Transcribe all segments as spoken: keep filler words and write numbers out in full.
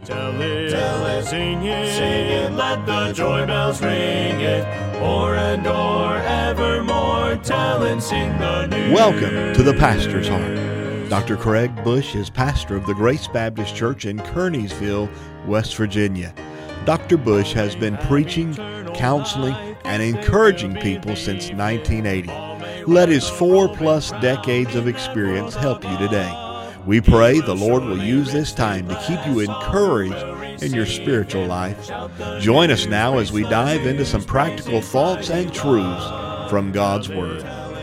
Tell it, tell it, sing it, sing it, let the joy bells ring it, o'er and o'er evermore, tell and sing the news. Welcome to the Pastor's Heart. Doctor Craig Bush is pastor of the Grace Baptist Church in Kearneysville, West Virginia. Doctor Bush has been preaching, counseling, and encouraging people since nineteen eighty. Let his four-plus decades of experience help you today. We pray the Lord will use this time to keep you encouraged in your spiritual life. Join us now as we dive into some practical thoughts and truths from God's Word.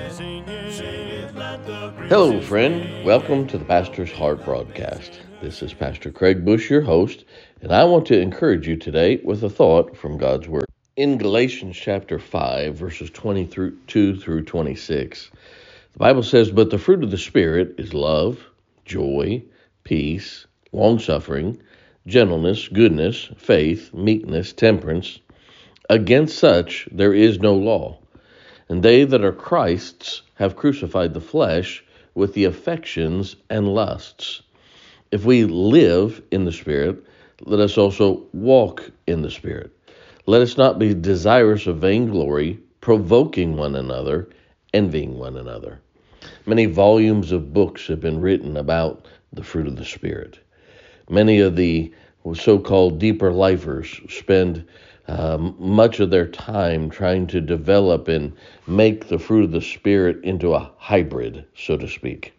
Hello, friend. Welcome to the Pastor's Heart broadcast. This is Pastor Craig Bush, your host, and I want to encourage you today with a thought from God's Word. In Galatians chapter five, verses twenty-two through twenty-six, the Bible says, "But the fruit of the Spirit is love, joy, peace, long-suffering, gentleness, goodness, faith, meekness, temperance. Against such there is no law. And they that are Christ's have crucified the flesh with the affections and lusts. If we live in the Spirit, let us also walk in the Spirit. Let us not be desirous of vainglory, provoking one another, envying one another." Many volumes of books have been written about the fruit of the Spirit. Many of the so-called deeper lifers spend um, much of their time trying to develop and make the fruit of the Spirit into a hybrid, so to speak.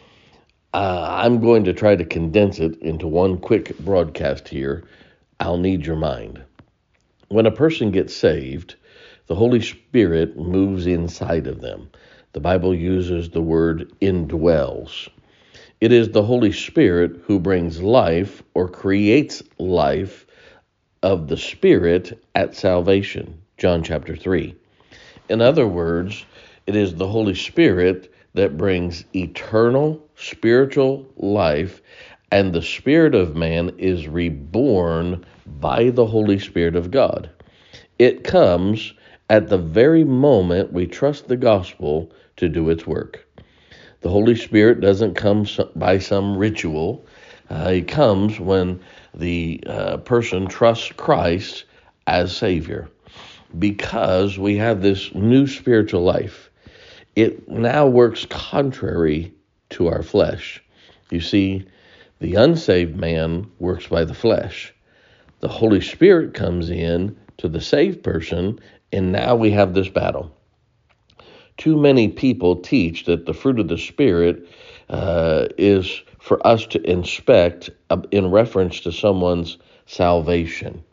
Uh, I'm going to try to condense it into one quick broadcast here. I'll need your mind. When a person gets saved, the Holy Spirit moves inside of them. The Bible uses the word indwells. It is the Holy Spirit who brings life or creates life of the Spirit at salvation, John chapter three. In other words, it is the Holy Spirit that brings eternal spiritual life, and the spirit of man is reborn by the Holy Spirit of God. It comes at the very moment we trust the gospel to do its work. The Holy Spirit doesn't come by some ritual. Uh, it comes when the uh, person trusts Christ as Savior. Because we have this new spiritual life, it now works contrary to our flesh. You see, the unsaved man works by the flesh. The Holy Spirit comes in to the saved person, and now we have this battle. Too many people teach that the fruit of the Spirit uh, is for us to inspect uh, in reference to someone's salvation.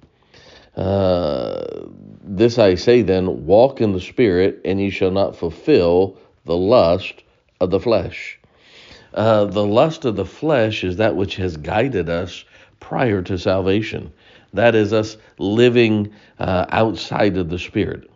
Uh, this I say then, walk in the Spirit, and ye shall not fulfill the lust of the flesh. Uh, the lust of the flesh is that which has guided us prior to salvation. That is us living uh, outside of the Spirit.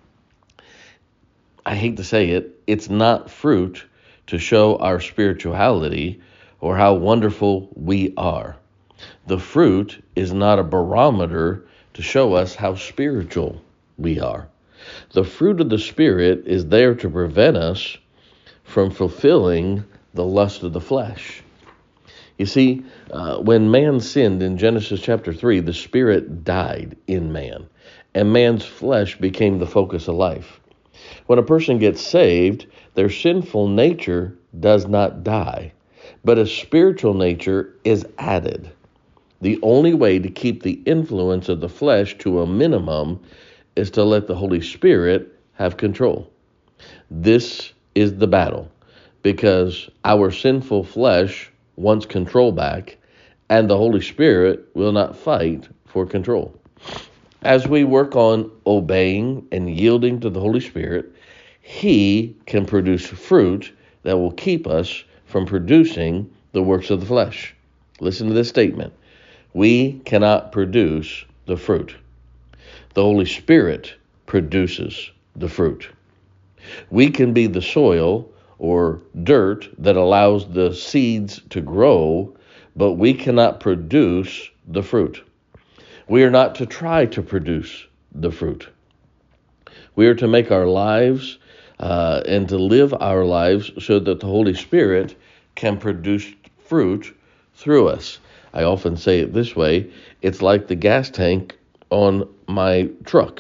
I hate to say it, it's not fruit to show our spirituality or how wonderful we are. The fruit is not a barometer to show us how spiritual we are. The fruit of the Spirit is there to prevent us from fulfilling the lust of the flesh. You see, uh, when man sinned in Genesis chapter three, the Spirit died in man, and man's flesh became the focus of life. When a person gets saved, their sinful nature does not die, but a spiritual nature is added. The only way to keep the influence of the flesh to a minimum is to let the Holy Spirit have control. This is the battle, because our sinful flesh wants control back, and the Holy Spirit will not fight for control. As we work on obeying and yielding to the Holy Spirit, He can produce fruit that will keep us from producing the works of the flesh. Listen to this statement. We cannot produce the fruit. The Holy Spirit produces the fruit. We can be the soil or dirt that allows the seeds to grow, but we cannot produce the fruit. We are not to try to produce the fruit. We are to make our lives uh, and to live our lives so that the Holy Spirit can produce fruit through us. I often say it this way: it's like the gas tank on my truck.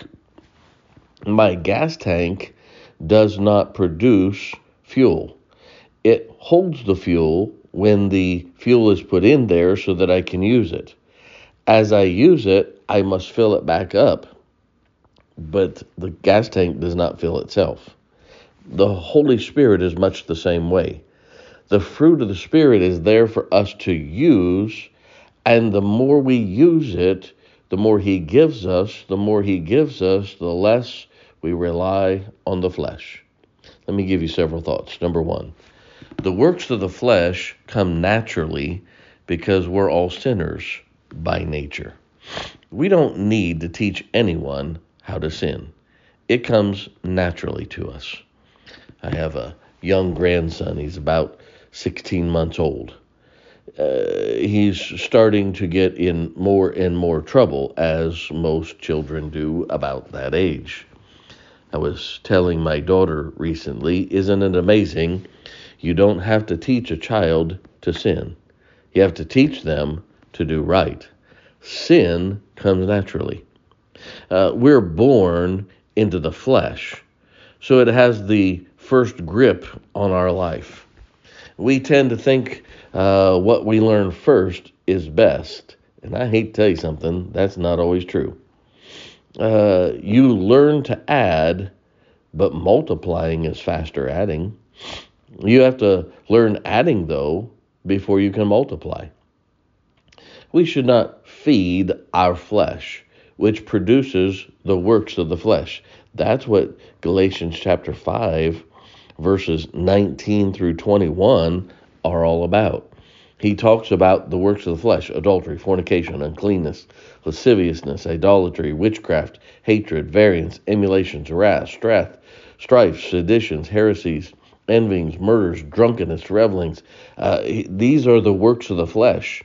My gas tank does not produce fuel. It holds the fuel when the fuel is put in there so that I can use it. As I use it, I must fill it back up. But the gas tank does not fill itself. The Holy Spirit is much the same way. The fruit of the Spirit is there for us to use, and the more we use it, the more He gives us. The more He gives us, the less we rely on the flesh. Let me give you several thoughts. Number one, the works of the flesh come naturally because we're all sinners by nature. We don't need to teach anyone how to sin. It comes naturally to us. I have a young grandson. He's about sixteen months old. Uh, he's starting to get in more and more trouble, as most children do about that age. I was telling my daughter recently, isn't it amazing? You don't have to teach a child to sin. You have to teach them to do right. Sin comes naturally. Uh, we're born into the flesh, so it has the first grip on our life. We tend to think uh, what we learn first is best, and I hate to tell you something, that's not always true. Uh, you learn to add, but multiplying is faster adding. You have to learn adding, though, before you can multiply. We should not feed our flesh, which produces the works of the flesh. That's what Galatians chapter five, verses nineteen through twenty-one are all about. He talks about the works of the flesh: adultery, fornication, uncleanness, lasciviousness, idolatry, witchcraft, hatred, variance, emulations, wrath, strife, strife, seditions, heresies, envyings, murders, drunkenness, revelings. Uh, these are the works of the flesh.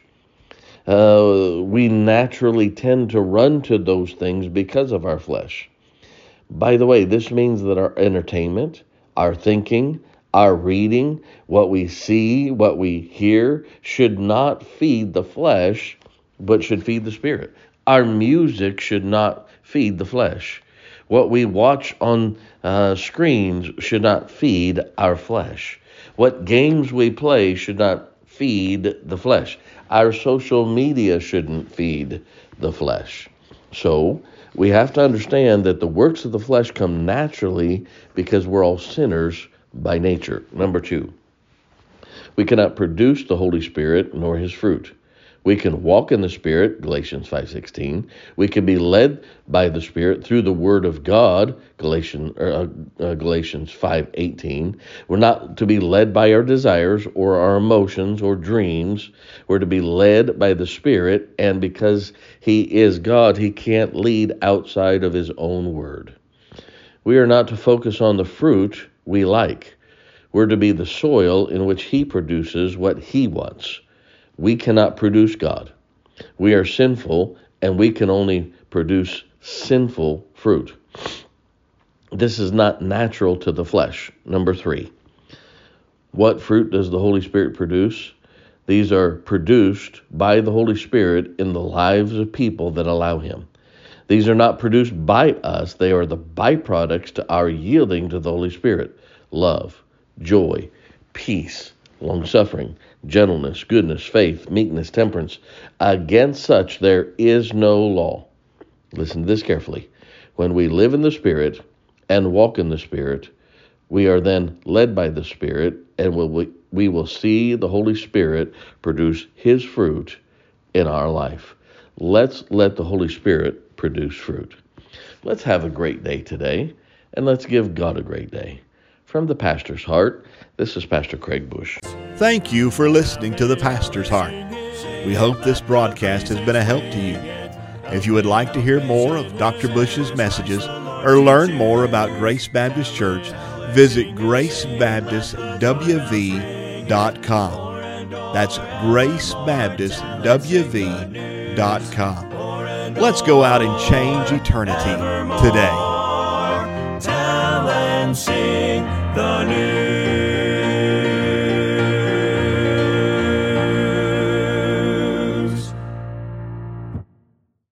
Uh, we naturally tend to run to those things because of our flesh. By the way, this means that our entertainment, our thinking, our reading, what we see, what we hear, should not feed the flesh, but should feed the spirit. Our music should not feed the flesh. What we watch on uh, screens should not feed our flesh. What games we play should not feed the flesh. Our social media shouldn't feed the flesh. So we have to understand that the works of the flesh come naturally because we're all sinners by nature. Number two, we cannot produce the Holy Spirit nor His fruit. We can walk in the Spirit, Galatians five sixteen. We can be led by the Spirit through the Word of God, Galatians, uh, uh, Galatians five eighteen. We're not to be led by our desires or our emotions or dreams. We're to be led by the Spirit, and because He is God, He can't lead outside of His own Word. We are not to focus on the fruit we like. We're to be the soil in which He produces what He wants. We cannot produce God. We are sinful, and we can only produce sinful fruit. This is not natural to the flesh. Number three, what fruit does the Holy Spirit produce? These are produced by the Holy Spirit in the lives of people that allow Him. These are not produced by us. They are the byproducts to our yielding to the Holy Spirit. Love, joy, peace, long-suffering, gentleness, goodness, faith, meekness, temperance. Against such there is no law. Listen to this carefully. When we live in the Spirit and walk in the Spirit, we are then led by the Spirit, and we, we will see the Holy Spirit produce His fruit in our life. Let's let the Holy Spirit produce fruit. Let's have a great day today, and let's give God a great day. From the Pastor's Heart, this is Pastor Craig Bush. Thank you for listening to The Pastor's Heart. We hope this broadcast has been a help to you. If you would like to hear more of Doctor Bush's messages or learn more about Grace Baptist Church, visit grace baptist w v dot com. That's grace baptist w v dot com. Let's go out and change eternity today. Tell and sing the news.